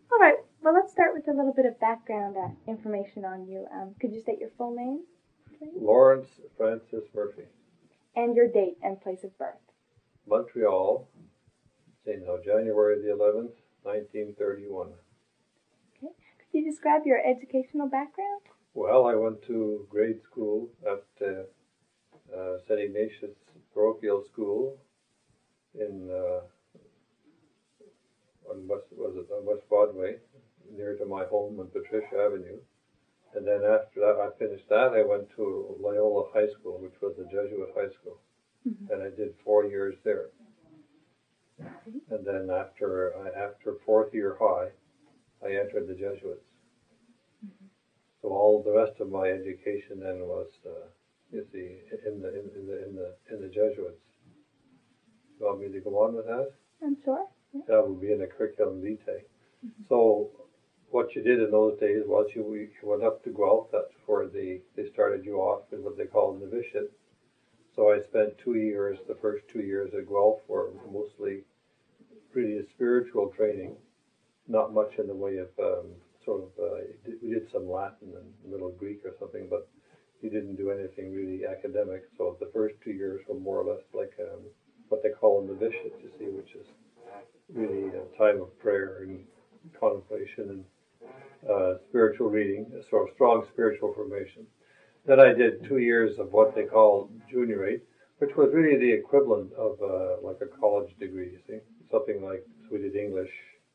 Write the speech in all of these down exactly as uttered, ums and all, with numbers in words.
All right. Well, let's start with a little bit of background uh, information on you. Um, could you state your full name, please? Lawrence Francis Murphy. And your date and place of birth. Montreal, say now, January the eleventh, nineteen thirty-one. Okay. Could you describe your educational background? Well, I went to grade school at uh, uh, Saint Ignatius Parochial School in uh, on West was it on West Broadway, near to my home on Patricia Avenue. And then after that, I finished that. I went to Loyola High School, which was a Jesuit high school, mm-hmm. and I did four years there. Mm-hmm. And then after after fourth year high, I entered the Jesuits. Mm-hmm. So all the rest of my education then was, uh, you see, in the in, in the in the in the Jesuits. You want me to go on with that? I'm sure. Yeah. That would be in the curriculum vitae. Mm-hmm. So what you did in those days was you, you went up to Guelph. That's where they, they started you off in what they call novitiate. So I spent two years, the first two years at Guelph were mostly really a spiritual training, not much in the way of um, sort of, uh, we did some Latin and Middle Greek or something, but you didn't do anything really academic. So the first two years were more or less like um, what they call a novitiate, you see, which is really a time of prayer and contemplation and uh, spiritual reading, a sort of strong spiritual formation. Then I did two years of what they call juniorate, which was really the equivalent of uh, like a college degree, you see. Something like, so we did English,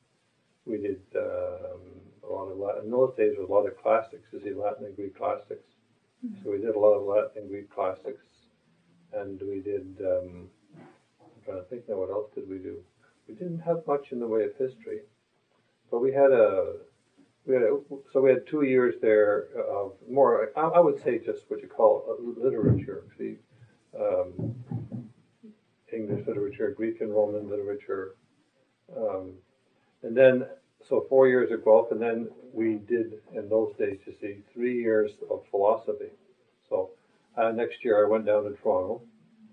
we did um, a lot of Latin. In those days, there was a lot of classics, you see, Latin and Greek classics. Mm-hmm. So we did a lot of Latin and Greek classics, and we did, um, I'm trying to think now, what else did we do? We didn't have much in the way of history, but we had a, we had a, so we had two years there of more, I, I would say just what you call literature, see, um, English literature, Greek and Roman literature, um, and then, so four years at Guelph, and then we did, in those days, you see, three years of philosophy. So uh, next year I went down to Toronto.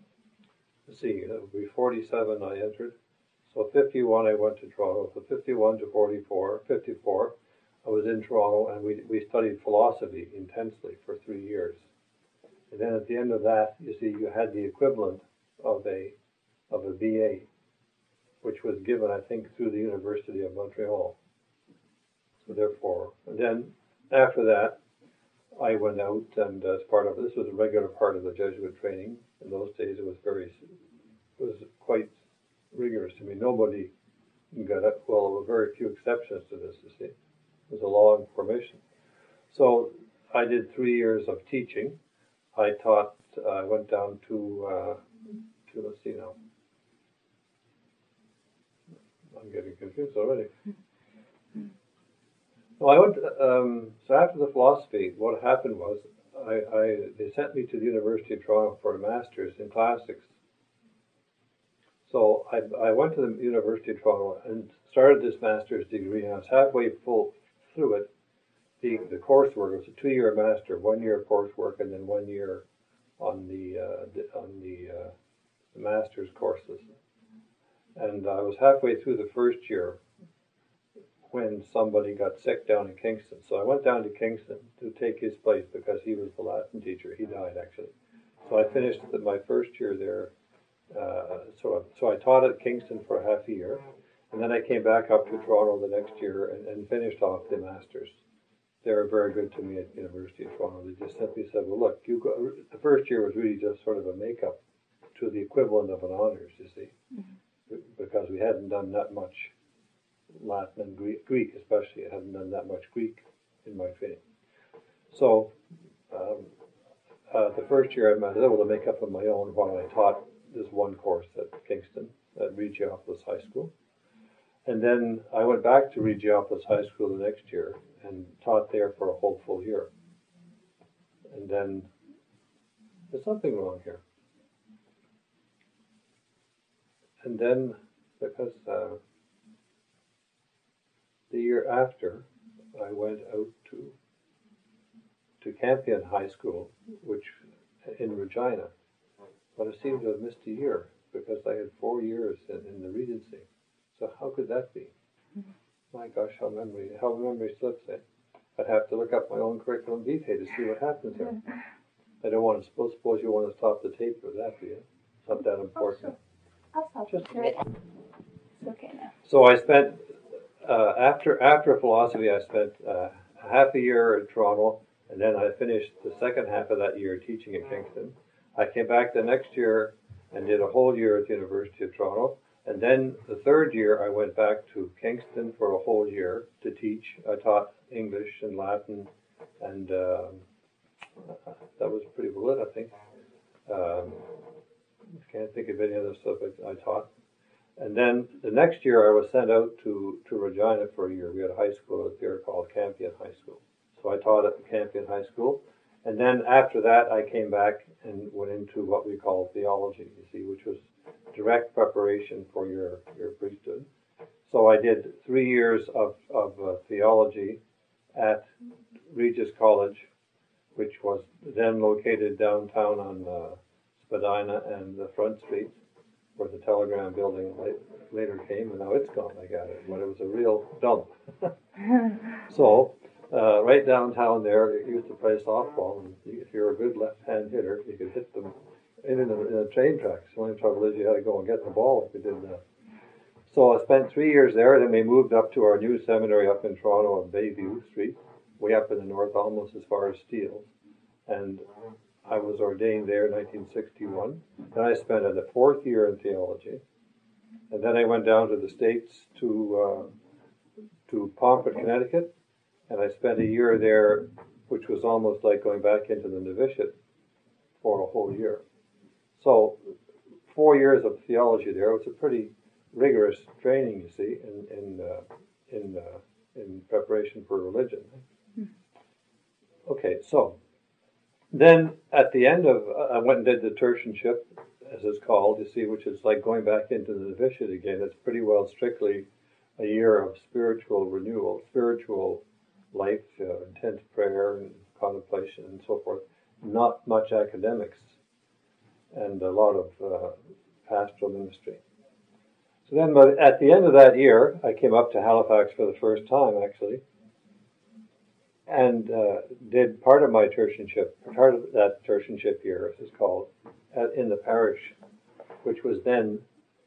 Let's see, it would be forty-seven I entered. So fifty-one I went to Toronto. So fifty-one to forty-four, fifty-four, I was in Toronto, and we we studied philosophy intensely for three years. And then at the end of that, you see, you had the equivalent of a of a B A, which was given, I think, through the University of Montreal. So therefore, and then after that, I went out, and as part of this was a regular part of the Jesuit training. In those days, it was very, it was quite rigorous. I mean, nobody got it. Well, there were very few exceptions to this, you see. It was a long formation. So I did three years of teaching. I taught, I uh, went down to, uh, to, let's see now. I'm getting confused already. Well, I went, um, so after the philosophy, what happened was, I, I, they sent me to the University of Toronto for a master's in classics. So I, I went to the University of Toronto and started this master's degree, and I was halfway full through it. The, the coursework was a two-year master, one year coursework, and then one year on the, uh, the on the, uh, the master's courses. And I was halfway through the first year when somebody got sick down in Kingston. So I went down to Kingston to take his place because he was the Latin teacher. He died, actually. So I finished the, my first year there. Uh, so, so I taught at Kingston for half a year, and then I came back up to Toronto the next year and, and finished off the masters. They were very good to me at the University of Toronto. They just simply said, well, look, you go, the first year was really just sort of a makeup to the equivalent of an honors, you see, mm-hmm. because we hadn't done that much Latin and Greek, Greek especially. I hadn't done that much Greek in my training. So um, uh, the first year I was able to make up on my own while I taught this one course at Kingston, at Regiopolis High School. And then I went back to Regiopolis High School the next year and taught there for a whole full year. And then, there's something wrong here. And then, because uh, the year after, I went out to to Campion High School, which in Regina. But I seem to have missed a year because I had four years in, in the Regency. So how could that be? Mm-hmm. My gosh, how memory, how memory slips there. I'd have to look up my own curriculum vitae to see what happens there. I don't want to suppose, suppose you want to stop the tape for that, do you? It's not that important. I'll stop Just- it. It's okay now. So I spent, uh, after after philosophy, I spent uh, half a year in Toronto, and then I finished the second half of that year teaching at Kingston. I came back the next year and did a whole year at the University of Toronto. And then the third year, I went back to Kingston for a whole year to teach. I taught English and Latin, and um, that was pretty well it, I think. Um, can't think of any other subject I taught. And then the next year, I was sent out to, to Regina for a year. We had a high school out there called Campion High School. So I taught at Campion High School. And then after that, I came back and went into what we call theology, you see, which was direct preparation for your, your priesthood. So I did three years of, of uh, theology at Regis College, which was then located downtown on uh, Spadina and the Front Street, where the Telegram building later came, and now it's gone, I got it. But it was a real dump. So, uh, right downtown there, it used to play softball, and if you're a good left-hand hitter, you could hit them in, in, a, in a train tracks. The only trouble is you had to go and get the ball if you did that. So I spent three years there, then we moved up to our new seminary up in Toronto on Bayview Street, way up in the north, almost as far as Steeles. And I was ordained there in nineteen sixty-one. Then I spent a fourth year in theology. And then I went down to the States to, uh, to Pomfret, Connecticut. And I spent a year there, which was almost like going back into the novitiate for a whole year. So four years of theology there. It was a pretty rigorous training, you see, in in uh, in, uh, in preparation for religion. Okay, so then at the end of, uh, I went and did the tertianship, as it's called, you see, which is like going back into the novitiate again. It's pretty well strictly a year of spiritual renewal, spiritual life, uh, intense prayer and contemplation and so forth. Not much academics and a lot of uh, pastoral ministry. So then, but at the end of that year, I came up to Halifax for the first time, actually, and uh, did part of my tertianship, part of that tertianship year, as it's called, at, in the parish, which was then,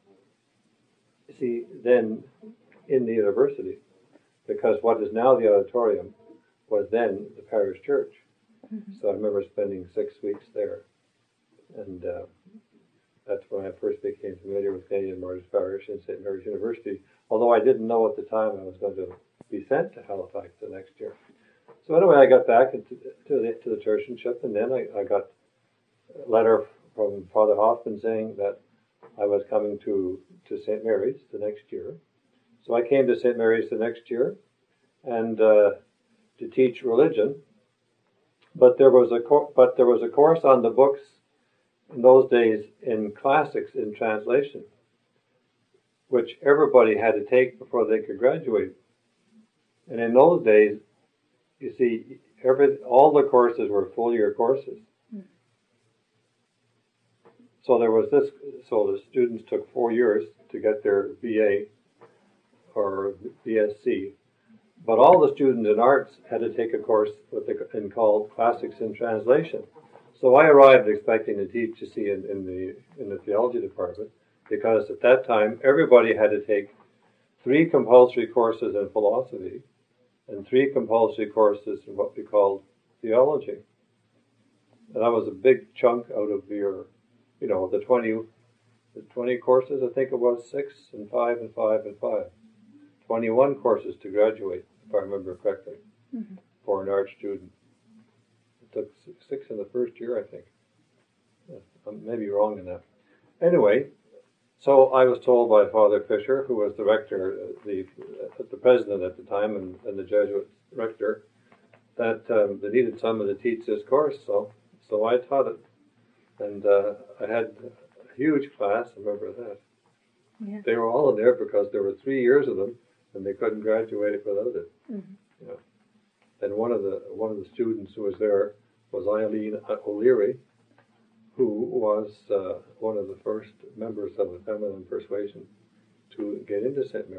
see, then in the university, because what is now the auditorium was then the parish church. Mm-hmm. So I remember spending six weeks there, and uh, that's when I first became familiar with Canadian Martyrs Parish and Saint Mary's University, although I didn't know at the time I was going to be sent to Halifax the next year. So anyway, I got back into, to, the, to the tertianship, and then I, I got a letter from Father Hoffman saying that I was coming to, to Saint Mary's the next year. So I came to Saint Mary's the next year and uh, to teach religion, but there was a co- but there was a course on the books in those days in classics in translation, which everybody had to take before they could graduate. And in those days, you see, every all the courses were full year courses. Mm. So there was this. So the students took four years to get their B A or B S c, but all the students in arts had to take a course what they in called classics in translation. So I arrived expecting to teach, you see, in, in the in the theology department, because at that time everybody had to take three compulsory courses in philosophy and three compulsory courses in what we called theology. And that was a big chunk out of your, you know, the twenty, the twenty courses. I think it was six and five and five and five. twenty-one courses to graduate, if I remember correctly, mm-hmm. for an art student. It took six in the first year, I think. I may be wrong in that. Anyway, so I was told by Father Fisher, who was the rector, the the president at the time, and, and the Jesuit rector, that um, they needed someone to teach this course. So, so I taught it, and uh, I had a huge class. I remember that. Yeah. They were all in there because there were three years of them, and they couldn't graduate without it. Mm-hmm. You know. And one of the one of the students who was there was Eileen O'Leary, who was uh, one of the first members of the feminine persuasion to get into Saint Mary's.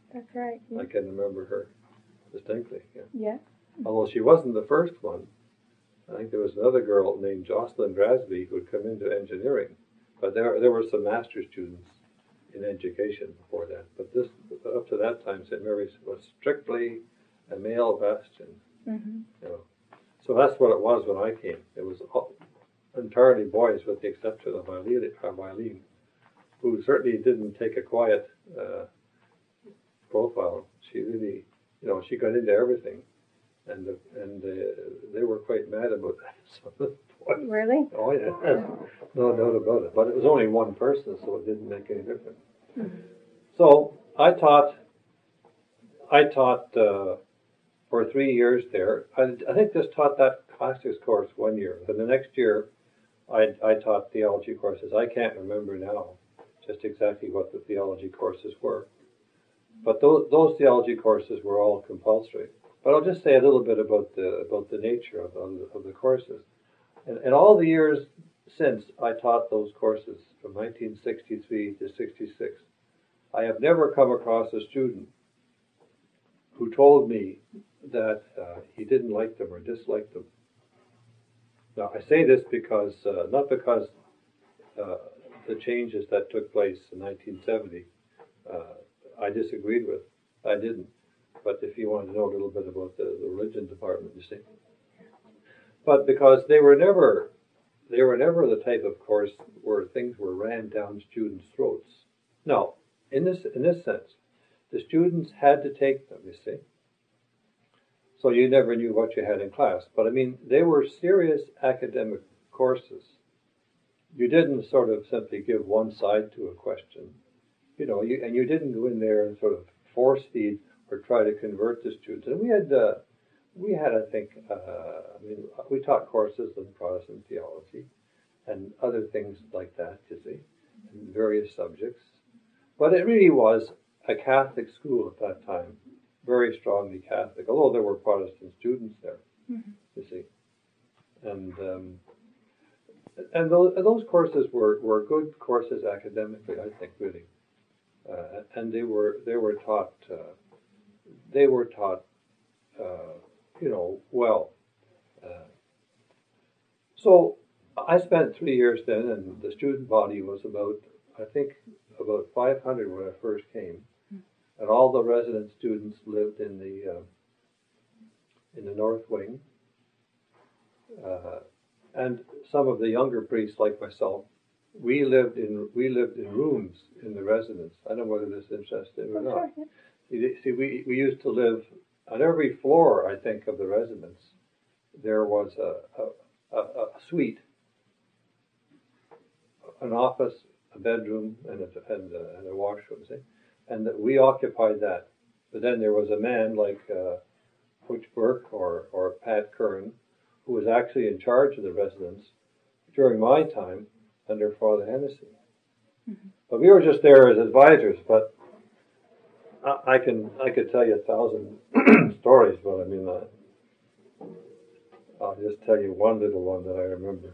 That's right. I can remember her distinctly. Yeah. Yeah. Although she wasn't the first one. I think there was another girl named Jocelyn Drasby who had come into engineering. But there, there were some master's students in education before that. But this, up to that time, Saint Mary's was strictly a male bastion. Mm-hmm. You know. So that's what it was when I came. It was all, entirely boys, with the exception of Eileen, Eileen, who certainly didn't take a quiet uh, profile. She really, you know, she got into everything, and the, and uh, they were quite mad about that. Some of the boys. Really? Oh yeah, no doubt about it. But it was only one person, so it didn't make any difference. Mm-hmm. So I taught. I taught uh, for three years there. I, I think just taught that classics course one year. Then the next year, I, I taught theology courses. I can't remember now just exactly what the theology courses were. But those, those theology courses were all compulsory. But I'll just say a little bit about the about the nature of, of, the, of the courses. And, and all the years since I taught those courses, from nineteen sixty-three to sixty-six, I have never come across a student who told me that uh, he didn't like them or disliked them. Now, I say this because, uh, not because uh, the changes that took place in nineteen seventy, uh, I disagreed with. I didn't. But if you want to know a little bit about the, the religion department, you see. But because they were never, they were never the type of course where things were rammed down students' throats. No, in this in this sense, the students had to take them, you see. So you never knew what you had in class. But I mean, they were serious academic courses. You didn't sort of simply give one side to a question, you know, you, and you didn't go in there and sort of force feed or try to convert the students. And we had, uh, we had, I think, uh, I mean, we taught courses in Protestant theology and other things like that, you see, in various subjects. But it really was a Catholic school at that time, very strongly Catholic, although there were Protestant students there, mm-hmm. you see. And um, and those, those courses were, were good courses academically, I think, really. Uh, and they were they were taught uh, they were taught uh, you know well. Uh, so I spent three years then, and the student body was about I think about five hundred when I first came, and all the resident students lived in the uh, in the north wing, uh, and some of the younger priests like myself. We lived in we lived in rooms in the residence. I don't know whether this interests you or not. Sure, yeah. See, we we used to live on every floor, I think, of the residence. There was a a, a, a suite, an office, a bedroom, and a and a, and a washroom. See, and we occupied that. But then there was a man like uh, Butch Burke or or Pat Kern, who was actually in charge of the residence during my time, under Father Hennessy. Mm-hmm. But we were just there as advisors, but I, I can I could tell you a thousand stories, but I mean, uh, I'll just tell you one little one that I remember.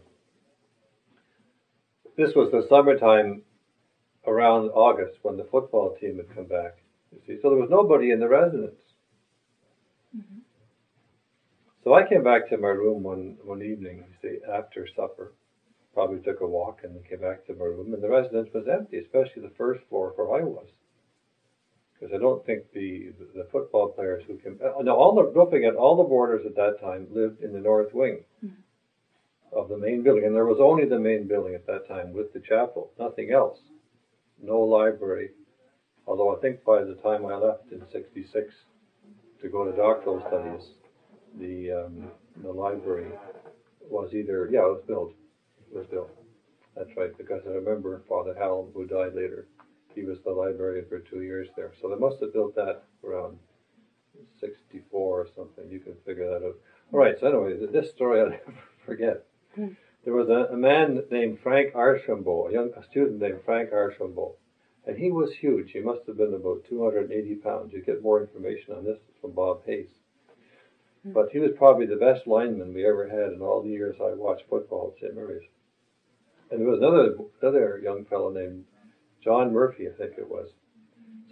This was the summertime around August when the football team had come back, you see, so there was nobody in the residence. Mm-hmm. So I came back to my room one, one evening, you see, after supper. Probably took a walk and came back to my room, and the residence was empty, especially the first floor where I was. Because I don't think the the football players who came... Uh, no, all the, don't forget, all the boarders at that time lived in the north wing mm-hmm. of the main building. And there was only the main building at that time with the chapel, nothing else. No library. Although I think by the time I left in sixty-six to go to doctoral studies, the, um, the library was either... Yeah, it was built. was built. That's right, because I remember Father Howell, who died later, he was the librarian for two years there. So they must have built that around sixty-four or something. You can figure that out. All right, so anyway, this story I'll never forget. There was a, a man named Frank Archambault, a young a student named Frank Archambault, and he was huge. He must have been about two hundred eighty pounds. You get more information on this from Bob Hayes. But he was probably the best lineman we ever had in all the years I watched football at Saint Mary's. And there was another another young fellow named John Murphy, I think it was.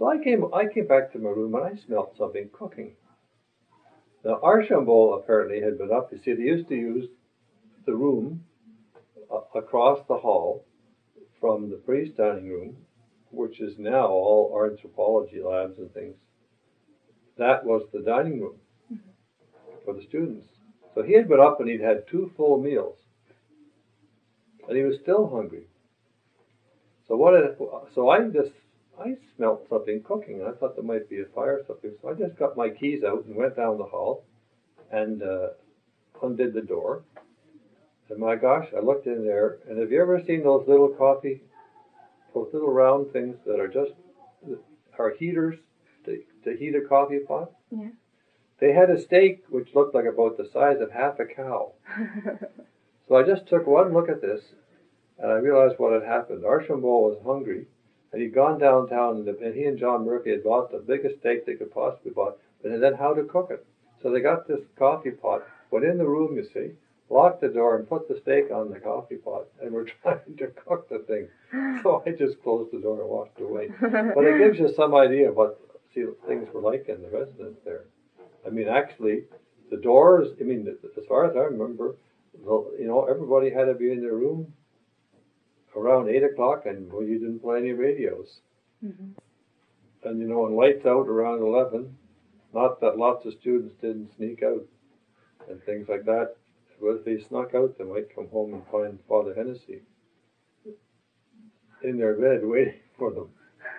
So I came, I came back to my room and I smelled something cooking. Now Archambault apparently had been up. You see, they used to use the room uh, across the hall from the priest dining room, which is now all our anthropology labs and things. That was the dining room for the students. So he had been up and he'd had two full meals, and he was still hungry. So what? It, so I just I smelled something cooking, and I thought there might be a fire or something. So I just got my keys out and went down the hall, and uh, undid the door. And my gosh, I looked in there, and have you ever seen those little coffee, those little round things that are just are heaters to, to heat a coffee pot? Yeah. They had a steak which looked like about the size of half a cow. So I just took one look at this, and I realized what had happened. Archambault was hungry, and he'd gone downtown, and he and John Murphy had bought the biggest steak they could possibly buy, and then how to cook it. So they got this coffee pot, went in the room, you see, locked the door, and put the steak on the coffee pot, and were trying to cook the thing. So I just closed the door and walked away. But it gives you some idea of what see, things were like in the residence there. I mean, actually, the doors, I mean, as far as I remember, the, you know, everybody had to be in their room around eight o'clock, and well, you didn't play any radios. Mm-hmm. And, you know, and lights out around eleven. Not that lots of students didn't sneak out and things like that. But if they snuck out, they might come home and find Father Hennessy in their bed waiting for them.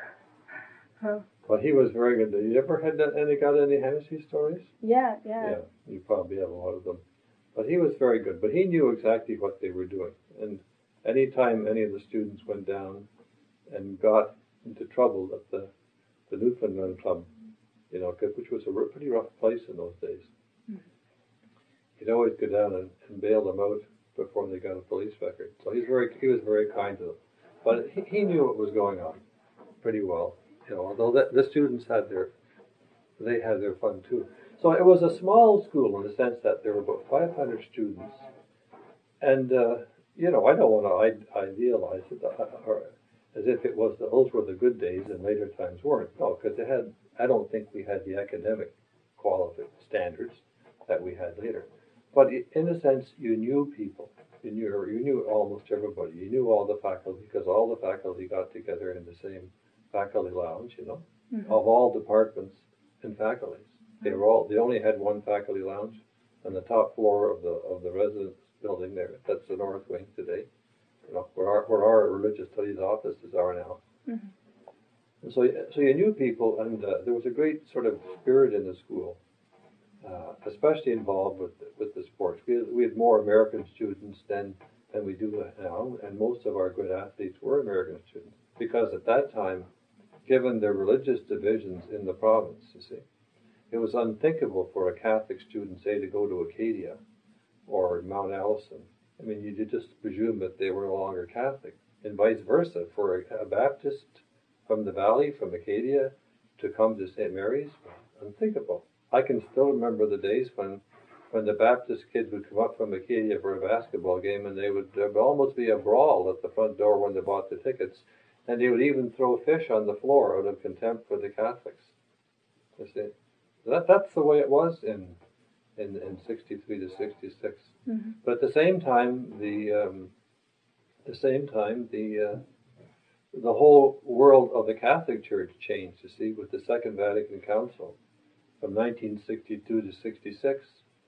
Huh. But he was very good. Have you ever had any got any Hennessy stories? Yeah, yeah. Yeah, you probably have a lot of them. But he was very good. But he knew exactly what they were doing. And any time any of the students went down and got into trouble at the, the Newfoundland Club, you know, which was a pretty rough place in those days, mm-hmm. he'd always go down and, and bail them out before they got a police record. So he's very, he was very kind to them. But he, he knew what was going on pretty well. You know, although the, the students had their, they had their fun too. So it was a small school in the sense that there were about five hundred students. And, uh, you know, I don't want to idealize it or as if it was, the, those were the good days and later times weren't. No, because they had, I don't think we had the academic quality standards that we had later. But in a sense, you knew people. You knew, you knew almost everybody. You knew all the faculty because all the faculty got together in the same faculty lounge, you know, mm-hmm. of all departments and faculties. They were all. They only had one faculty lounge on the top floor of the of the residence building there. That's the north wing today, you know, where our where our religious studies offices are now. Mm-hmm. And so, so you knew people, and uh, there was a great sort of spirit in the school, uh, especially involved with with the sports. We had, we had more American students then than we do now, and most of our good athletes were American students because at that time, given the religious divisions in the province, you see, it was unthinkable for a Catholic student, say, to go to Acadia or Mount Allison. I mean, you just presume that they were no longer Catholic, and vice versa. For a, a Baptist from the valley, from Acadia, to come to Saint Mary's, unthinkable. I can still remember the days when, when the Baptist kids would come up from Acadia for a basketball game, and they would there would almost be a brawl at the front door when they bought the tickets, and they would even throw fish on the floor out of contempt for the Catholics. You see, that that's the way it was in in, in sixty-three to sixty-six. Mm-hmm. But at the same time, the um, the same time the uh, the whole world of the Catholic Church changed. You see, with the Second Vatican Council from nineteen sixty-two to sixty-six.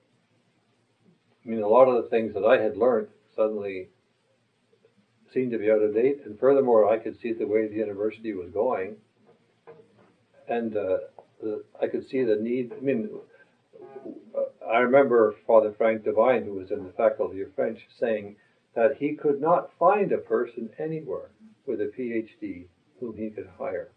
I mean, a lot of the things that I had learned suddenly seemed to be out of date, and furthermore, I could see the way the university was going, and uh, the, I could see the need. I mean, I remember Father Frank Devine, who was in the Faculty of French, saying that he could not find a person anywhere with a P H D whom he could hire.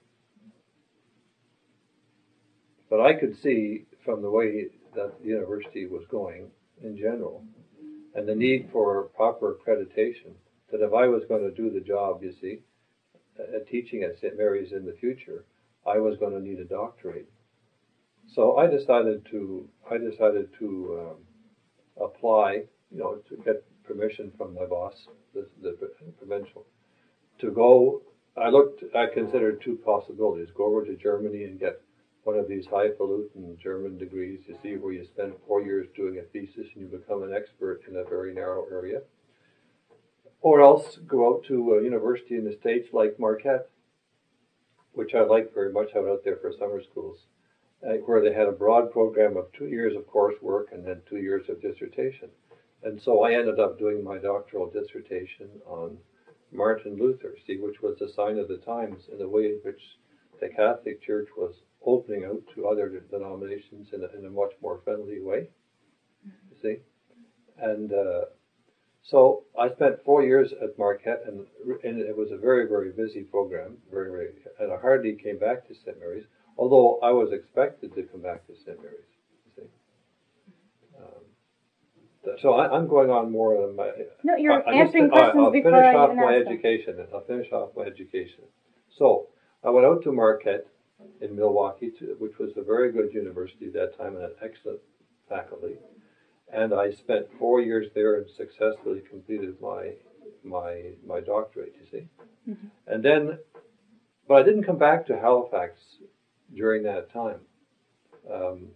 But I could see from the way that the university was going in general, and the need for proper accreditation, that if I was going to do the job, you see, uh, teaching at Saint Mary's in the future, I was going to need a doctorate. So I decided to, I decided to um, apply, you know, to get permission from my boss, the, the provincial, to go I looked, I considered two possibilities. Go over to Germany and get one of these highfalutin German degrees, you see, where you spend four years doing a thesis and you become an expert in a very narrow area. Or else go out to a university in the States like Marquette, which I liked very much. I went out there for summer schools, uh, where they had a broad program of two years of coursework and then two years of dissertation. And so I ended up doing my doctoral dissertation on Martin Luther, see, which was a sign of the times in the way in which the Catholic Church was opening out to other denominations in a, in a much more friendly way, you see. And uh, so I spent four years at Marquette, and, and it was a very, very busy program, very, very, and I hardly came back to Saint Mary's, although I was expected to come back to Saint Mary's, you see. Um, so I, I'm going on more than my... No, you're I, I answering just, I, questions I'll before finish I off even my ask them. education. I'll finish off my education. So I went out to Marquette in Milwaukee, to, which was a very good university at that time and had excellent faculty. And I spent four years there and successfully completed my my my doctorate, you see. Mm-hmm. And then, but I didn't come back to Halifax during that time. Um,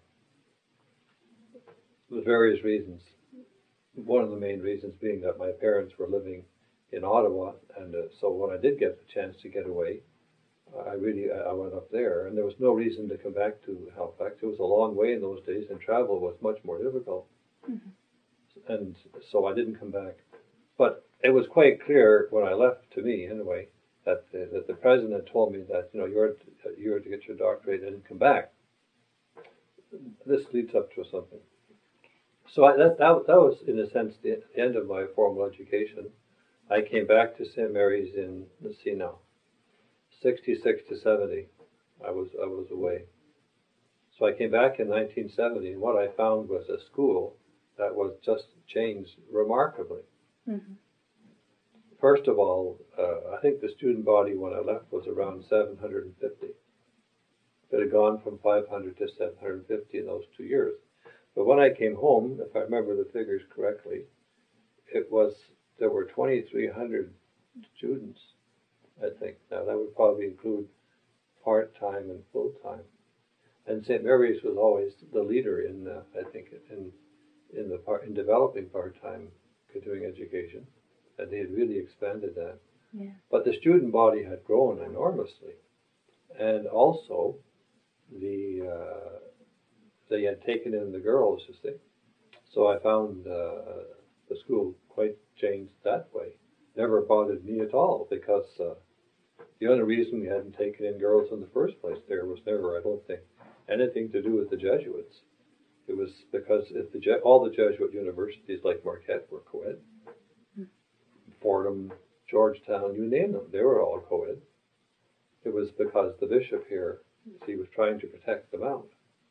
for various reasons. One of the main reasons being that my parents were living in Ottawa, and uh, so when I did get the chance to get away, I really I went up there, and there was no reason to come back to Halifax. It was a long way in those days, and travel was much more difficult. Mm-hmm. And so I didn't come back. But it was quite clear when I left, to me anyway, that the, that the president told me that, you know, you're you're to get your doctorate and come back. This leads up to something. So I, that, that that was, in a sense, the end of my formal education. I came back to Saint Mary's in, let's see now, sixty-six to seventy. I was I was away. So I came back in nineteen seventy, and what I found was a school that was just changed remarkably. Mm-hmm. First of all, uh, I think the student body when I left was around seven hundred fifty. It had gone from five hundred to seven hundred fifty in those two years. But when I came home, if I remember the figures correctly, it was there were twenty-three hundred students, I think. Now that would probably include part-time and full-time. And Saint Mary's was always the leader in, uh, I think, in in the part in developing part-time continuing education, and they had really expanded that. Yeah. But the student body had grown enormously, and also the uh, they had taken in the girls, you see. So I found uh, the school quite changed that way. Never bothered me at all, because uh, the only reason we hadn't taken in girls in the first place there was never, I don't think, anything to do with the Jesuits. It was because if the Je- all the Jesuit universities like Marquette were co-ed, mm-hmm. Fordham, Georgetown, you name them, they were all co-ed. It was because the bishop here, he was trying to protect the Mount.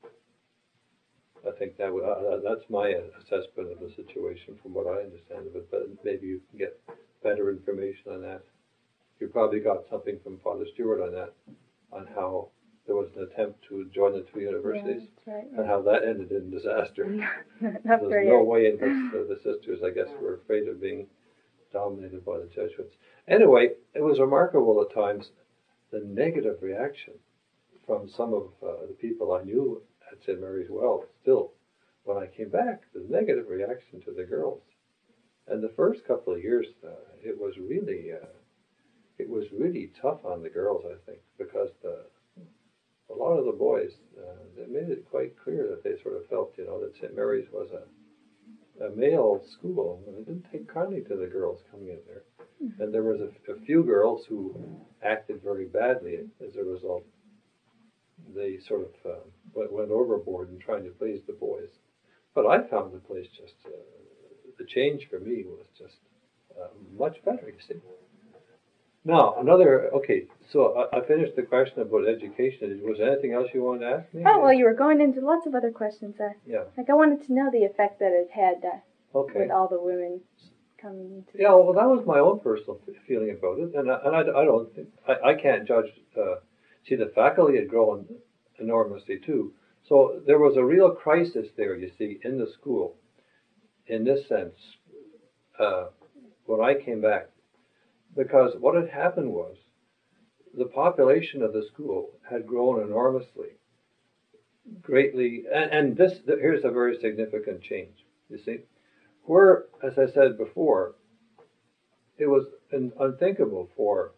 I think that would, uh, that's my assessment of the situation from what I understand of it, but maybe you can get better information on that. You probably got something from Father Stewart on that, on how there was an attempt to join the two universities, yeah, right, yeah. and how that ended in disaster. Not There's no way in which the, the sisters, I guess, were afraid of being dominated by the Jesuits. Anyway, it was remarkable at times, the negative reaction from some of uh, the people I knew at Saint Mary's Well, still, when I came back, the negative reaction to the girls. And the first couple of years, uh, it was really, uh, it was really tough on the girls, I think, because the, a lot of the boys, uh, they made it quite clear that they sort of felt, you know, that Saint Mary's was a, a male school, and they didn't take kindly to the girls coming in there. Mm-hmm. And there was a, a few girls who acted very badly as a result. They sort of uh, went, went overboard in trying to please the boys. But I found the place just, uh, the change for me was just uh, much better, you see. Now, another, okay, so I, I finished the question about education. Was there anything else you wanted to ask me? Oh, well, you were going into lots of other questions. Uh, yeah. Like, I wanted to know the effect that it had uh, okay. with all the women coming into Yeah, well, that was my own personal feeling about it. And I, and I, I don't think, I, I can't judge. Uh, see, the faculty had grown enormously, too. So there was a real crisis there, you see, in the school. In this sense, uh, when I came back, because what had happened was the population of the school had grown enormously, greatly, and, and this here's a very significant change. You see, where, as I said before, it was un- unthinkable for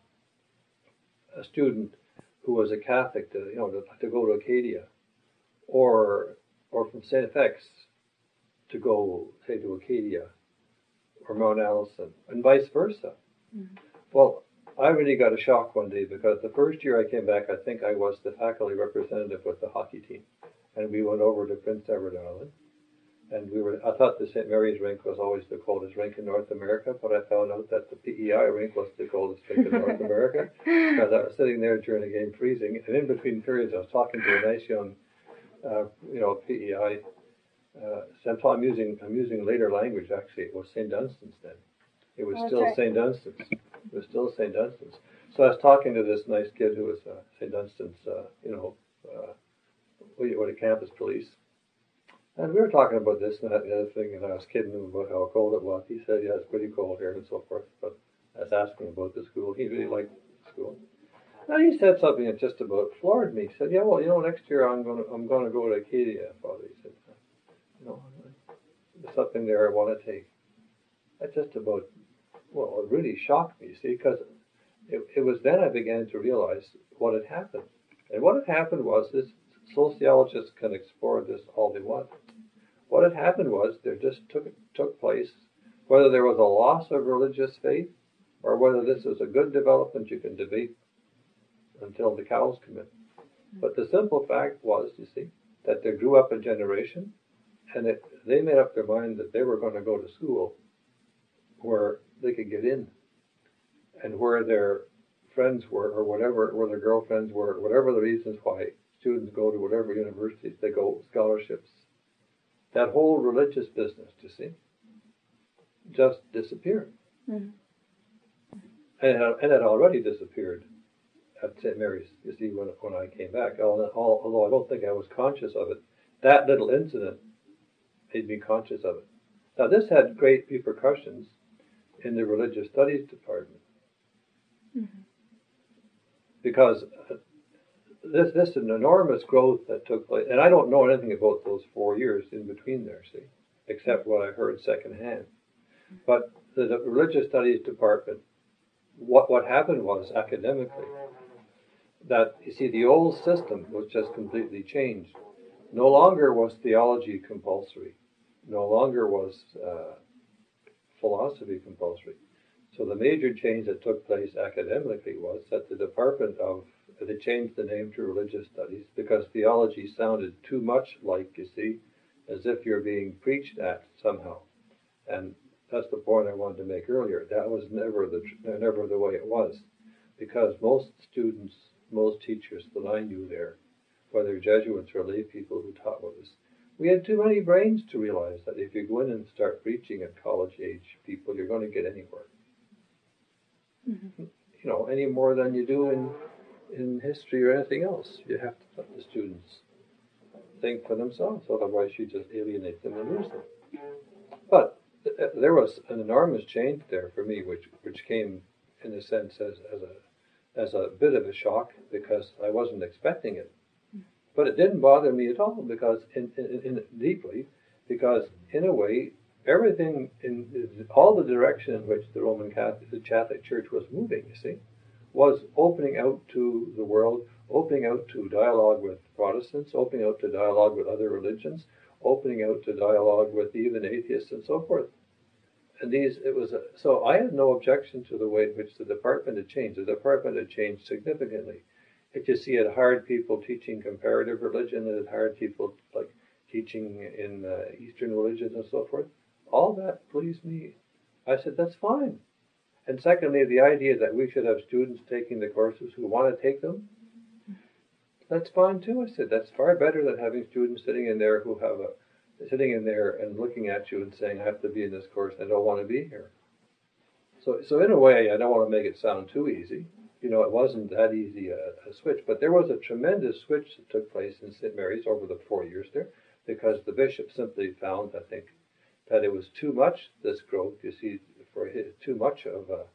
a student who was a Catholic to you know to, to go to Acadia, or or from Saint F X to go say to Acadia or Mount Allison, and vice versa. Mm-hmm. Well, I really got a shock one day because the first year I came back, I think I was the faculty representative with the hockey team, and we went over to Prince Edward Island, and we were. I thought the Saint Mary's rink was always the coldest rink in North America, but I found out that the P E I rink was the coldest rink in North America because I was sitting there during the game freezing, and in between periods I was talking to a nice young, uh, you know, P E I. Uh, so I'm using I'm using later language. Actually, it was Saint Dunstan's then. It was oh, still right. Saint Dunstan's. It was still Saint Dunstan's. So I was talking to this nice kid who was uh, Saint Dunstan's, uh, you know, uh, what a campus police, and we were talking about this and that and the other thing, and I was kidding him about how cold it was. He said, "Yeah, it's pretty cold here," and so forth. But I was asking him about the school. He really liked the school. And he said something that just about floored me. He said, "Yeah, well, you know, next year I'm going to I'm going to go to Acadia, Father." He said, "You know, there's something there I want to take." That just about, well, it really shocked me, see, because it, it was then I began to realize what had happened. And what had happened was this, sociologists can explore this all they want. What had happened was there just took took place, whether there was a loss of religious faith or whether this was a good development, you can debate until the cows come in. But the simple fact was, you see, that there grew up a generation, and it, they made up their mind that they were going to go to school where they could get in, and where their friends were, or whatever, where their girlfriends were, whatever the reasons why students go to whatever universities they go, scholarships. That whole religious business, you see, just disappeared. Mm-hmm. And, it had, and it had already disappeared at Saint Mary's, you see, when, when I came back. Although I don't think I was conscious of it, that little incident made me conscious of it. Now, this had great repercussions in the religious studies department. Mm-hmm. Because this this is an enormous growth that took place, and I don't know anything about those four years in between there, see, except what I heard secondhand. But the, the religious studies department, what what happened was academically that, you see, the old system was just completely changed. No longer was theology compulsory. No longer was uh, philosophy compulsory. So the major change that took place academically was that the Department of, they changed the name to Religious Studies because theology sounded too much like, you see, as if you're being preached at somehow. And that's the point I wanted to make earlier. That was never the never the way it was, because most students, most teachers that I knew there, whether Jesuits or lay people who taught with us, we had too many brains to realize that if you go in and start preaching at college age people, you're going to get anywhere. Mm-hmm. You know, any more than you do in in history or anything else. You have to let the students think for themselves, otherwise you just alienate them and lose them. But th- there was an enormous change there for me, which which came in a sense as as a as a bit of a shock because I wasn't expecting it. But it didn't bother me at all because in, in, in deeply, because in a way, everything in, in all the direction in which the Roman Catholic, the Catholic Church was moving, you see, was opening out to the world, opening out to dialogue with Protestants, opening out to dialogue with other religions, opening out to dialogue with even atheists and so forth. And these, it was a, so I had no objection to the way in which the department had changed. The department had changed significantly. It, you see, it hired people teaching comparative religion, it had hired people like teaching in uh, Eastern religions and so forth. All that pleased me. I said, that's fine. And secondly, the idea that we should have students taking the courses who want to take them, that's fine too. I said, that's far better than having students sitting in there who have a, sitting in there and looking at you and saying, I have to be in this course, I don't want to be here. So, so in a way, I don't want to make it sound too easy. You know, it wasn't that easy a, a switch, but there was a tremendous switch that took place in Saint Mary's over the four years there, because the bishop simply found, I think, that it was too much, this growth, you see, for his, too much of a,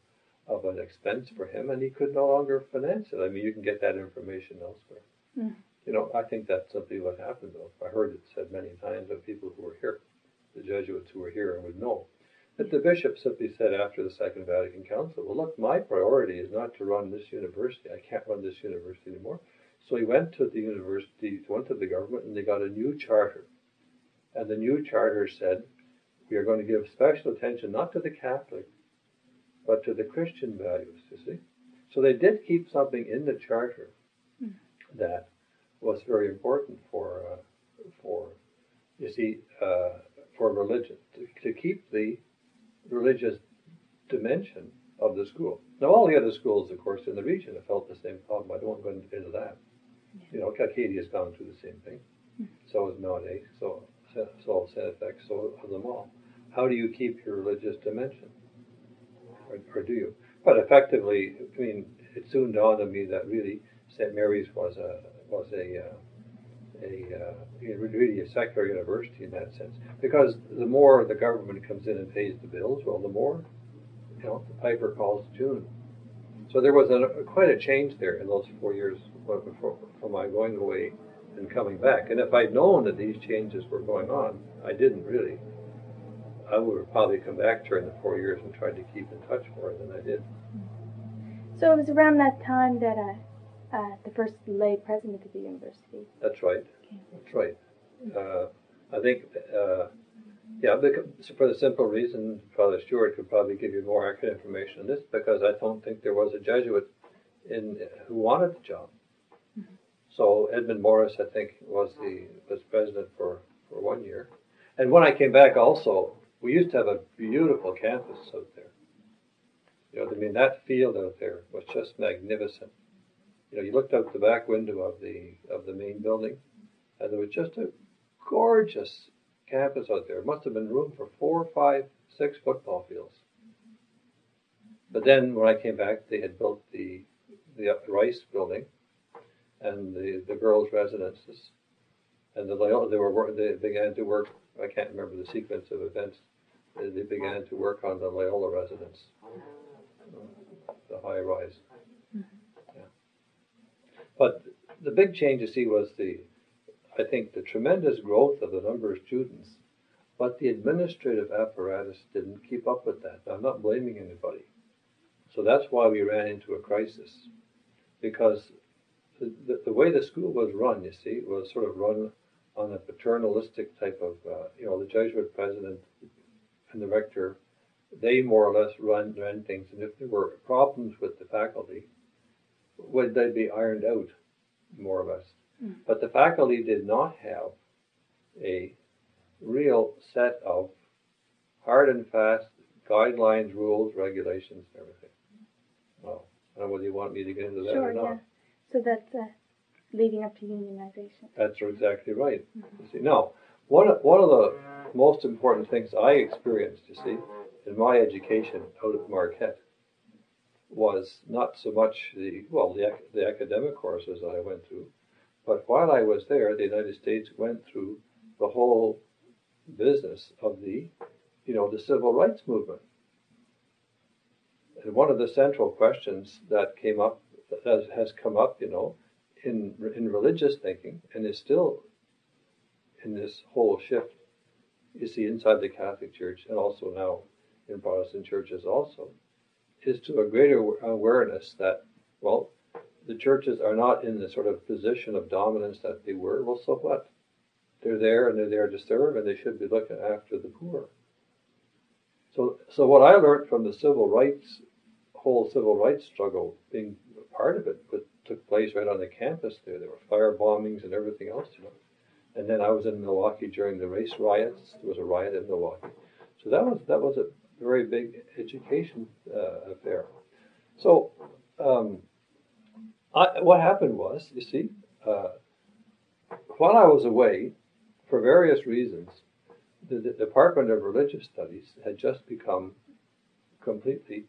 of an expense for him, and he could no longer finance it. I mean, you can get that information elsewhere. Mm. You know, I think that's simply what happened, though. I heard it said many times of people who were here, the Jesuits who were here and would know. But the bishop simply said after the Second Vatican Council, well, look, my priority is not to run this university. I can't run this university anymore. So he went to the university, went to the government, and they got a new charter. And the new charter said, we are going to give special attention not to the Catholic, but to the Christian values, you see. So they did keep something in the charter mm. that was very important for, uh, for you see, uh, for religion, to, to keep the religious dimension of the school. Now, all the other schools, of course, in the region have felt the same problem. I don't want to go into that. Yeah. You know, Acadia has gone through the same thing. Mm. So has Naude, so so Saint FX, so have them all. How do you keep your religious dimension? Or, or do you? But effectively, I mean, it soon dawned on me that really Saint Mary's was a was a uh, a uh, really a secular university in that sense, because the more the government comes in and pays the bills, well, the more, you know, the piper calls the tune. So there was a, quite a change there in those four years before, from my going away and coming back. And if I'd known that these changes were going on, I didn't really. I would have probably come back during the four years and tried to keep in touch more than I did. So it was around that time that uh, uh, the first lay president of the university. That's right. Okay. That's right. Uh, I think, uh, yeah, because, for the simple reason, Father Stewart could probably give you more accurate information on this, because I don't think there was a Jesuit in who wanted the job. Mm-hmm. So Edmund Morris, I think, was the was president for, for one year. And when I came back also, we used to have a beautiful campus out there. You know, I mean, that field out there was just magnificent. You know, you looked out the back window of the of the main building, and there was just a gorgeous campus out there. It must have been room for four, five, six football fields. But then when I came back, they had built the the Rice building and the, the girls' residences, and the they were they began to work. I can't remember the sequence of events. They, they began to work on the Loyola residence, the high rise. Yeah. But the big change, you see, was the, I think, the tremendous growth of the number of students, but the administrative apparatus didn't keep up with that. I'm not blaming anybody. So that's why we ran into a crisis, because the, the, the way the school was run, you see, was sort of run on a paternalistic type of, uh, you know, the Jesuit president and the rector, they more or less run, ran things, and if there were problems with the faculty, would they be ironed out, more or less. Mm. But the faculty did not have a real set of hard and fast guidelines, rules, regulations, and everything. Well, I don't know whether you want me to get into that sure, or not. Yeah. So that's uh, leading up to unionization. That's exactly right. Mm-hmm. You see, now, one of, one of the most important things I experienced, you see, in my education out at Marquette was not so much the, well, the, the academic courses I went through, but while I was there, the United States went through the whole business of the, you know, the civil rights movement. And one of the central questions that came up, that has come up, you know, in in religious thinking, and is still in this whole shift, you see, inside the Catholic Church, and also now in Protestant churches also, is to a greater awareness that, well, the churches are not in the sort of position of dominance that they were. Well, so what? They're there, and they're there to serve, and they should be looking after the poor. So, so what I learned from the civil rights, whole civil rights struggle, being part of it, but took place right on the campus there. There were fire bombings and everything else, you know. And then I was in Milwaukee during the race riots. There was a riot in Milwaukee. So that was that was a very big education uh, affair. So um, I, what happened was, you see, uh, while I was away, for various reasons, the, the Department of Religious Studies had just become completely,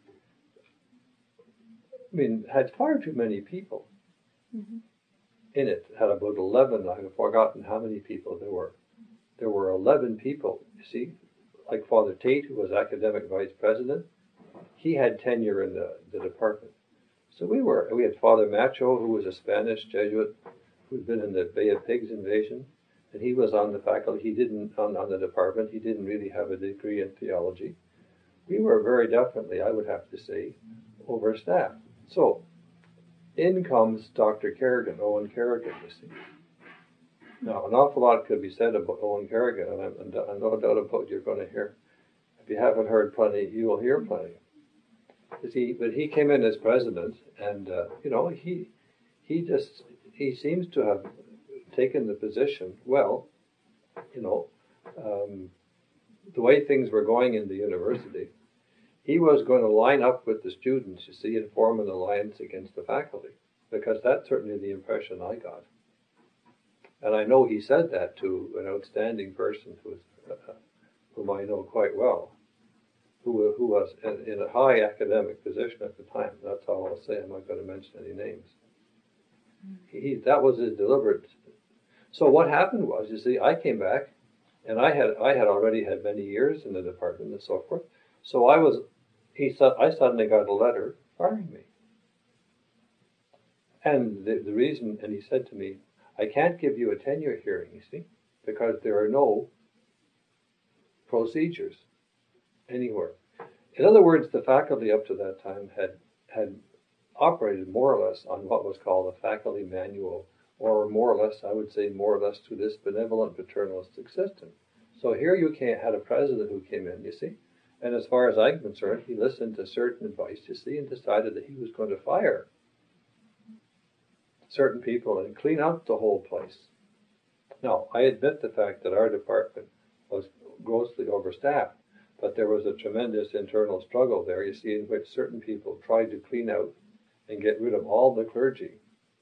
I mean, had far too many people mm-hmm. in it. It had about eleven, I've forgotten how many people there were. There were eleven people, you see, like Father Tate, who was academic vice president. he had tenure in the, the department. So we were, we had Father Macho, who was a Spanish Jesuit, who'd been in the Bay of Pigs invasion, and he was on the faculty. He didn't, on, on the department, he didn't really have a degree in theology. We were very definitely, I would have to say, overstaffed. So, in comes Doctor Kerrigan, Owen Kerrigan, you see. Now, an awful lot could be said about Owen Kerrigan, and I'm, I'm no doubt about you're going to hear. If you haven't heard plenty, you will hear plenty. You see, but he came in as president, and uh, you know, he he just he seems to have taken the position well. You know, um, the way things were going in the university, he was going to line up with the students, you see, and form an alliance against the faculty, because that's certainly the impression I got. And I know he said that to an outstanding person who was, uh, whom I know quite well, who who was in, in a high academic position at the time. That's all I'll say. I'm not going to mention any names. He, that was his deliberate. So what happened was, you see, I came back, and I had I had already had many years in the department and so forth. So I was, he said, I suddenly got a letter firing me. And the, the reason, and he said to me, I can't give you a tenure hearing, you see, because there are no procedures anywhere. In other words, the faculty up to that time had had operated more or less on what was called a faculty manual, or more or less, I would say more or less to this benevolent paternalistic system. So here you can't, had a president who came in, you see, and as far as I'm concerned, he listened to certain advice, you see, and decided that he was going to fire certain people and clean out the whole place. Now, I admit the fact that our department was grossly overstaffed, but there was a tremendous internal struggle there, you see, in which certain people tried to clean out and get rid of all the clergy.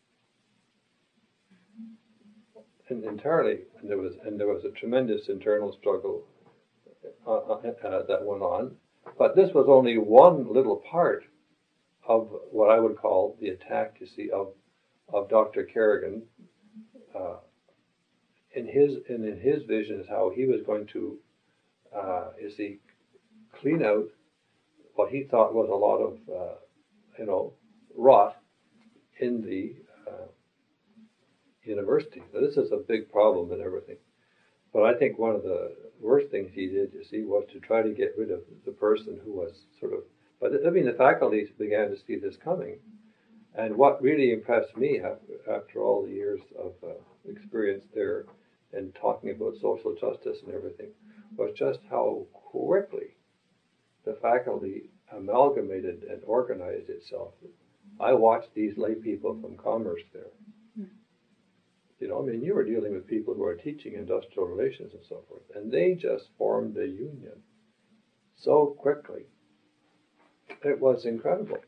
And entirely, and there was and there was a tremendous internal struggle uh, uh, that went on. But this was only one little part of what I would call the attack, you see, of of Doctor Kerrigan. Uh, in his and in his vision is how he was going to, uh, you see, clean out what he thought was a lot of, uh, you know, rot in the uh, university. Now, this is a big problem and everything. But I think one of the worst things he did, you see, was to try to get rid of the person who was sort of, but I mean, the faculty began to see this coming. And what really impressed me after, after all the years of uh, experience there and talking about social justice and everything was just how quickly the faculty amalgamated and organized itself. I watched these lay people from commerce there. Mm. You know, I mean, you were dealing with people who are teaching industrial relations and so forth, and they just formed a union so quickly. It was incredible.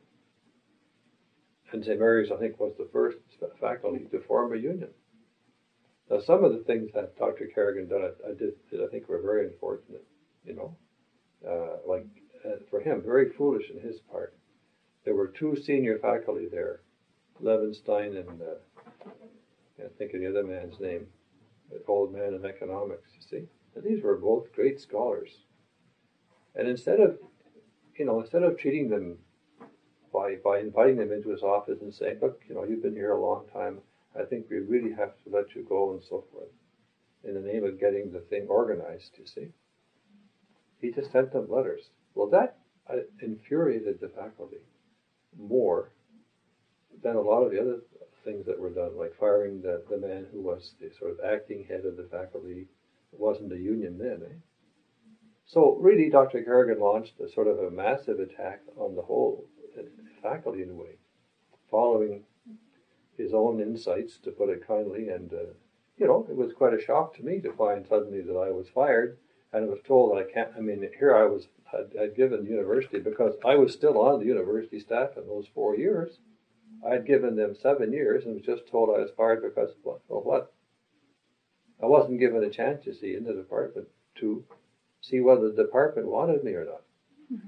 And Saint Mary's, I think, was the first faculty to form a union. Now, some of the things that Doctor Kerrigan did, I, I did, I think, were very unfortunate. You know, uh, like uh, for him, very foolish in his part. There were two senior faculty there, Levenstein and uh, I can't think of the other man's name, the old man in economics. You see, and these were both great scholars. And instead of, you know, instead of treating them by by inviting them into his office and saying, look, you know, you've been here a long time. I think we really have to let you go and so forth, in the name of getting the thing organized, you see. He just sent them letters. Well, that uh, infuriated the faculty more than a lot of the other things that were done, like firing the, the man who was the sort of acting head of the faculty. It wasn't a union then, eh? So really, Doctor Kerrigan launched a sort of a massive attack on the whole faculty in a way, following his own insights, to put it kindly. And, uh, you know, it was quite a shock to me to find suddenly that I was fired, and I was told that I can't, I mean, here I was, I'd, I'd given the university, because I was still on the university staff in those four years. I'd given them seven years and was just told I was fired because, well, what? I wasn't given a chance, you see, in the department to see whether the department wanted me or not. Mm-hmm.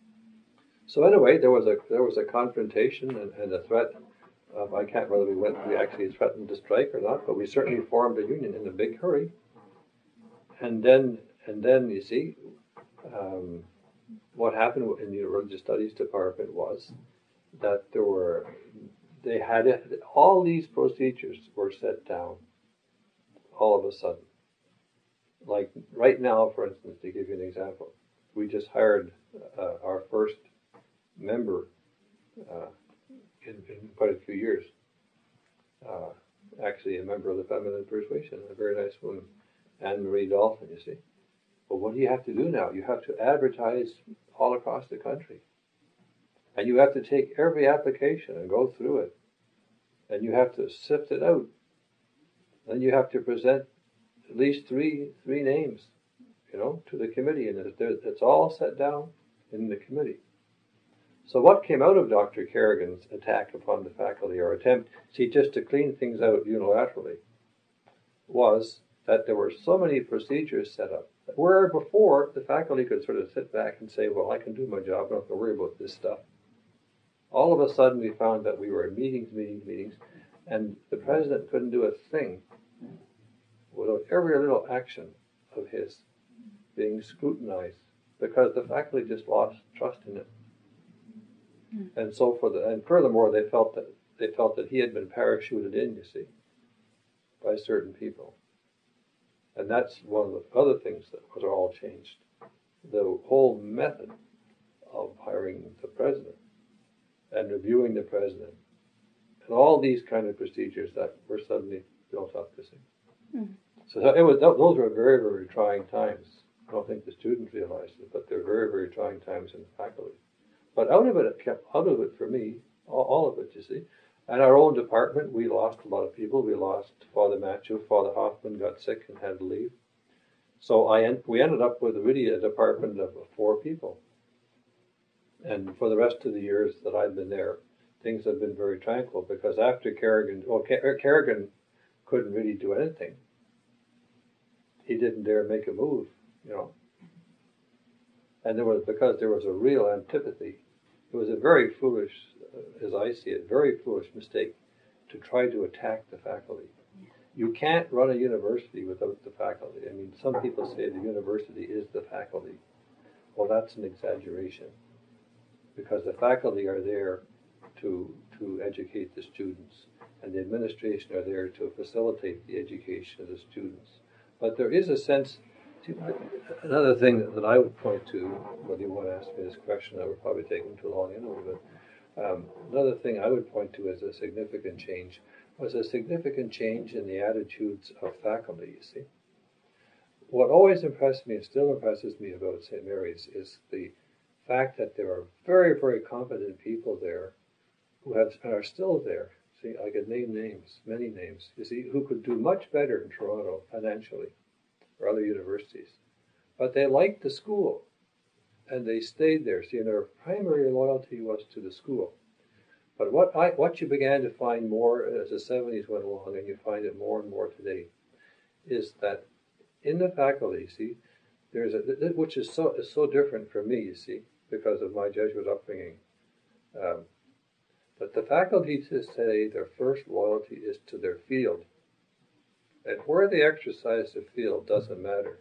So anyway, there was a there was a confrontation and, and a threat. Um, I can't remember whether we went we actually threatened to strike or not, but we certainly formed a union in a big hurry. And then and then you see, um, what happened in the religious studies department was that there were, they had it, all these procedures were set down all of a sudden. Like right now, for instance, to give you an example, we just hired uh, our first member uh, in, in quite a few years. Uh, actually, a member of the Feminine Persuasion, a very nice woman, Anne Marie Dolphin, you see. But what do you have to do now? You have to advertise all across the country. And you have to take every application and go through it. And you have to sift it out. Then you have to present at least three three names, you know, to the committee. And it's all set down in the committee. So what came out of Doctor Kerrigan's attack upon the faculty, or attempt, see, just to clean things out unilaterally, was that there were so many procedures set up, where before the faculty could sort of sit back and say, well, I can do my job, I don't have to worry about this stuff. All of a sudden we found that we were in meetings, meetings, meetings, and the president couldn't do a thing without every little action of his being scrutinized, because the faculty just lost trust in it. Mm. And so for the, and furthermore, they felt that they felt that he had been parachuted in, you see, by certain people. And that's one of the other things that was all changed. The whole method of hiring the president and reviewing the president and all these kind of procedures that were suddenly built up, you see. Mm. So it was, those were very, very trying times. I don't think the students realized it, but they're very, very trying times in the faculty. But out of it, it kept out of it for me, all, all of it, you see. And our own department, we lost a lot of people. We lost Father Matthew. Father Hoffman got sick and had to leave. So I en- we ended up with really a department of four people. And for the rest of the years that I've been there, things have been very tranquil, because after Kerrigan, well, Kerrigan couldn't really do anything. He didn't dare make a move, you know. And there was, because there was a real antipathy, it was a very foolish, uh, as I see it, very foolish mistake to try to attack the faculty. You can't run a university without the faculty. I mean, some people say the university is the faculty. Well, that's an exaggeration, because the faculty are there to to educate the students, and the administration are there to facilitate the education of the students. But there is a sense, another thing that, that I would point to, whether you want to ask me this question, I would probably take them too long anyway, but um, another thing I would point to as a significant change was a significant change in the attitudes of faculty, you see. What always impressed me and still impresses me about Saint Mary's is the fact that there are very, very competent people there who have and are still there. See, I could name names, many names, you see, who could do much better in Toronto financially or other universities. But they liked the school, and they stayed there. See, and their primary loyalty was to the school. But what I, what you began to find more as the seventies went along, and you find it more and more today, is that in the faculty, see, there's a, which is so is so different for me, you see, because of my Jesuit upbringing, um, that the faculty to say their first loyalty is to their field. And where they exercise the field doesn't matter.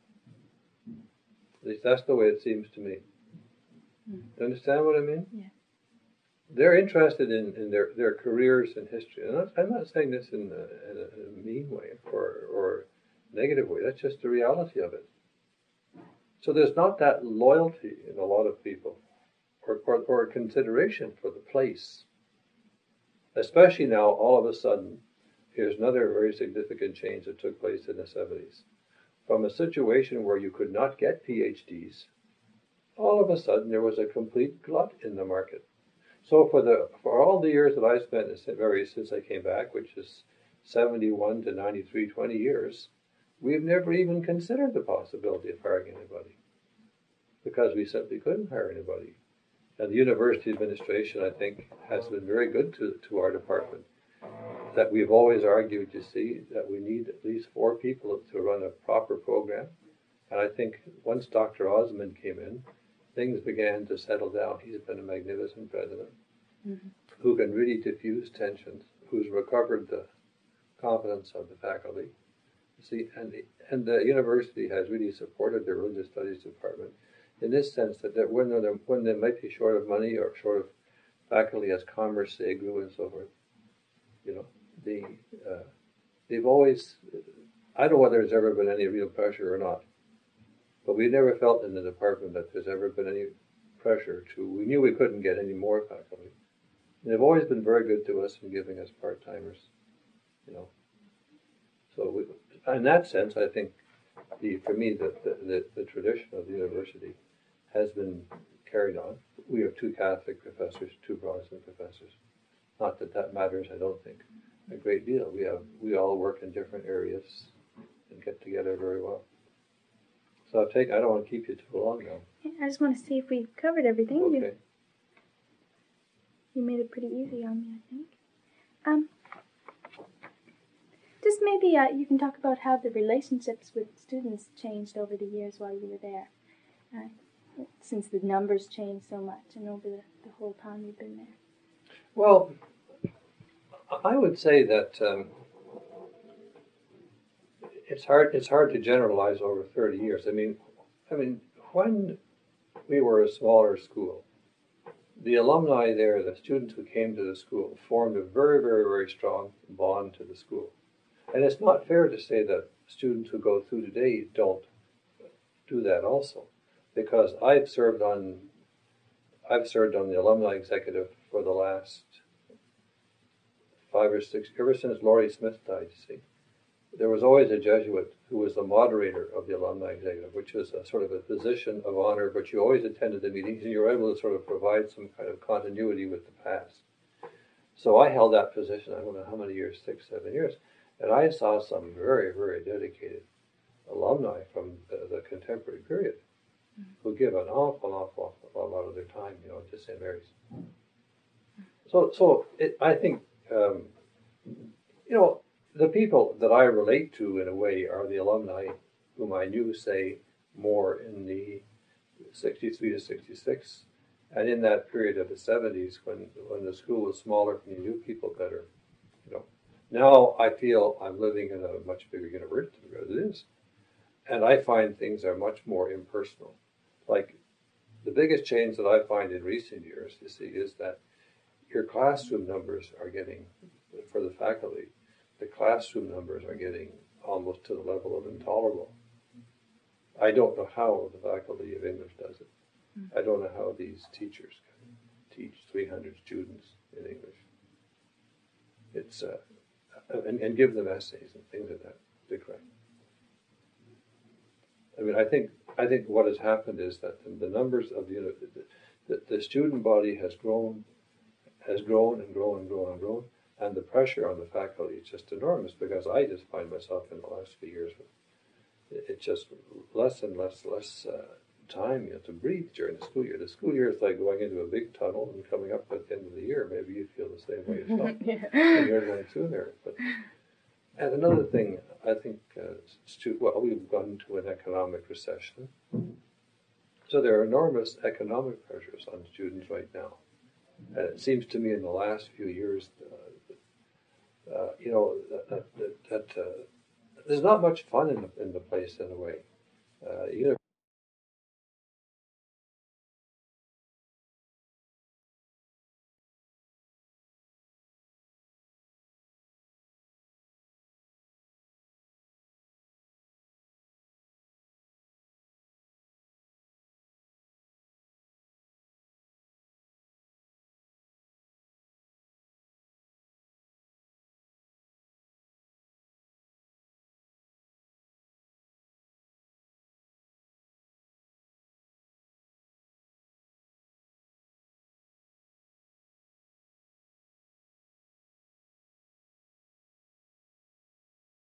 At least that's the way it seems to me. Mm. Do you understand what I mean? Yeah. They're interested in, in their, their careers in history. And I'm not saying this in a, in a mean way or, or negative way. That's just the reality of it. So there's not that loyalty in a lot of people, or, or, or consideration for the place. Especially now, all of a sudden, here's another very significant change that took place in the seventies. From a situation where you could not get P H Ds, all of a sudden there was a complete glut in the market. So for the for all the years that I spent in Saint Mary's since I came back, which is seventy-one to ninety-three, twenty years, we've never even considered the possibility of hiring anybody, because we simply couldn't hire anybody. And the university administration, I think, has been very good to, to our department. That we've always argued, you see, that we need at least four people to run a proper program. And I think once Doctor Osmond came in, things began to settle down. He's been a magnificent president, mm-hmm. who can really diffuse tensions, who's recovered the confidence of the faculty. You see, and the, and the university has really supported the religious studies department in this sense that, that when, they're, when they might be short of money or short of faculty as Commerce, say, grew and so forth, you know, the uh, they've always, I don't know whether there's ever been any real pressure or not, but we never felt in the department that there's ever been any pressure to, we knew we couldn't get any more faculty. And they've always been very good to us in giving us part-timers, you know. So we, in that sense, I think, the, for me, the, the, the, the tradition of the university has been carried on. We have two Catholic professors, two Protestant professors. Not that that matters, I don't think, a great deal. We have, we all work in different areas and get together very well. So I'll take, I don't want to keep you too long now. I just want to see if we covered everything. Okay. You, you made it pretty easy on me, I think. Um, just maybe uh, you can talk about how the relationships with students changed over the years while you were there, uh, since the numbers changed so much and over the, the whole time you've been there. Well, I would say that um, it's hard. It's hard to generalize over thirty years. I mean, I mean, when we were a smaller school, the alumni there, the students who came to the school, formed a very, very, very strong bond to the school. And it's not fair to say that students who go through today don't do that also, because I've served on, I've served on the alumni executive for the last five or six, ever since Laurie Smith died, you see. There was always a Jesuit who was the moderator of the alumni executive, which was a sort of a position of honor, but you always attended the meetings and you were able to sort of provide some kind of continuity with the past. So I held that position, I don't know how many years, six, seven years, and I saw some very, very dedicated alumni from the, the contemporary period mm-hmm. who give an awful, awful, awful lot of their time, you know, to Saint Mary's. So, so it, I think, um, you know, the people that I relate to in a way are the alumni whom I knew, say, more in the sixty-three to sixty-six, and in that period of the seventies when when the school was smaller and you knew people better. You know, now I feel I'm living in a much bigger university as it is, and I find things are much more impersonal. Like the biggest change that I find in recent years, you see, is that your classroom numbers are getting, for the faculty, the classroom numbers are getting almost to the level of intolerable. I don't know how the faculty of English does it. Mm-hmm. I don't know how these teachers can teach three hundred students in English. It's uh, and, and give them essays and things like that to correct. I mean, I think I think what has happened is that the numbers of the the, the student body has grown, has grown and grown and grown and grown. And the pressure on the faculty is just enormous, because I just find myself in the last few years, it's just less and less, less uh, time you know, to breathe during the school year. The school year is like going into a big tunnel and coming up at the end of the year. Maybe you feel the same way yourself. Yeah. And you're going through there. But, and another thing, I think, uh, stu- well, we've gone into an economic recession. So there are enormous economic pressures on students right now. And it seems to me in the last few years, uh, Uh, you know, that, that, that uh, there's not much fun in the, in the place in a way. Uh, you know,